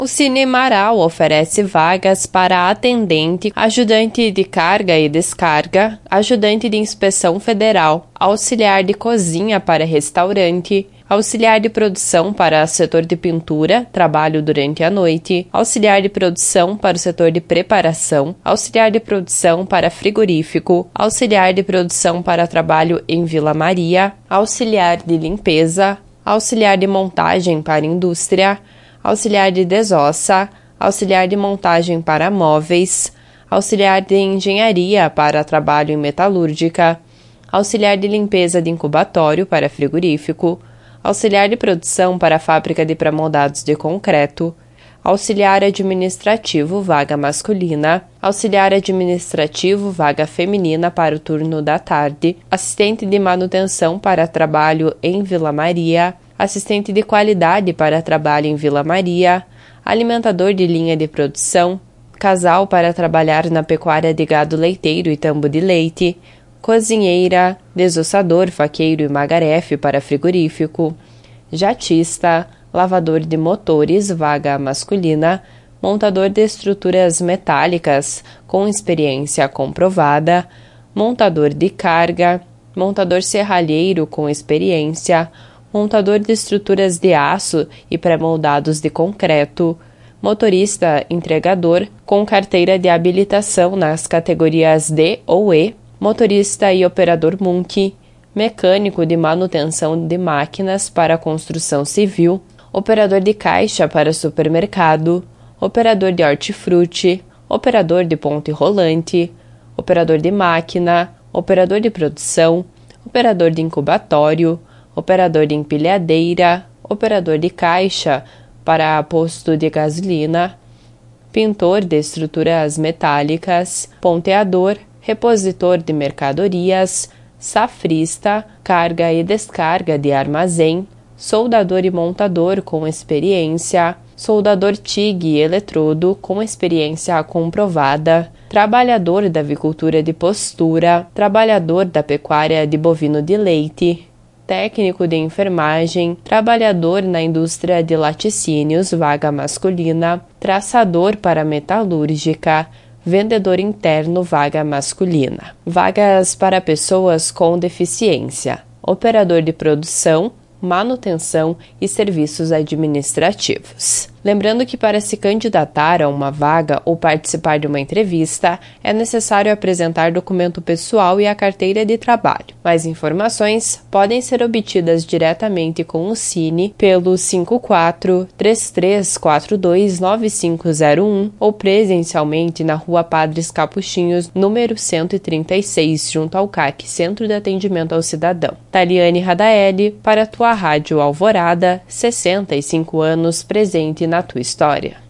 O Cine Marau oferece vagas para atendente, ajudante de carga e descarga, ajudante de inspeção federal, auxiliar de cozinha para restaurante, auxiliar de produção para setor de pintura, trabalho durante a noite, auxiliar de produção para o setor de preparação, auxiliar de produção para frigorífico, auxiliar de produção para trabalho em Vila Maria, auxiliar de limpeza, auxiliar de montagem para indústria, auxiliar de desossa, auxiliar de montagem para móveis, auxiliar de engenharia para trabalho em metalúrgica, auxiliar de limpeza de incubatório para frigorífico, auxiliar de produção para a fábrica de pré-moldados de concreto, auxiliar administrativo, vaga masculina, auxiliar administrativo, vaga feminina para o turno da tarde, assistente de manutenção para trabalho em Vila Maria, assistente de qualidade para trabalho em Vila Maria, alimentador de linha de produção, casal para trabalhar na pecuária de gado leiteiro e tambo de leite, cozinheira, desossador, faqueiro e magarefe para frigorífico, jatista, lavador de motores, vaga masculina, montador de estruturas metálicas com experiência comprovada, montador de carga, montador serralheiro com experiência, montador de estruturas de aço e pré-moldados de concreto, motorista entregador com carteira de habilitação nas categorias D ou E, motorista e operador Munch, mecânico de manutenção de máquinas para construção civil, operador de caixa para supermercado, operador de hortifruti, operador de ponte rolante, operador de máquina, operador de produção, operador de incubatório, operador de empilhadeira, operador de caixa para posto de gasolina, pintor de estruturas metálicas, ponteador, repositor de mercadorias, safrista, carga e descarga de armazém, soldador e montador com experiência, soldador TIG e eletrodo com experiência comprovada, trabalhador da avicultura de postura, trabalhador da pecuária de bovino de leite, técnico de enfermagem, trabalhador na indústria de laticínios, vaga masculina, traçador para metalúrgica, vendedor interno, vaga masculina. Vagas para pessoas com deficiência, operador de produção, manutenção e serviços administrativos. Lembrando que para se candidatar a uma vaga ou participar de uma entrevista, é necessário apresentar documento pessoal e a carteira de trabalho. Mais informações podem ser obtidas diretamente com o Cine pelo 54-3342-9501 ou presencialmente na Rua Padres Capuchinhos, número 136, junto ao CAC, Centro de Atendimento ao Cidadão. Taliane Radaeli, para a tua Rádio Alvorada, 65 anos presente na tua história.